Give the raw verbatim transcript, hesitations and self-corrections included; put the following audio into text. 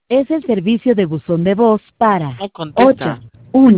Es el servicio de buzón de voz para No contesta. ocho uno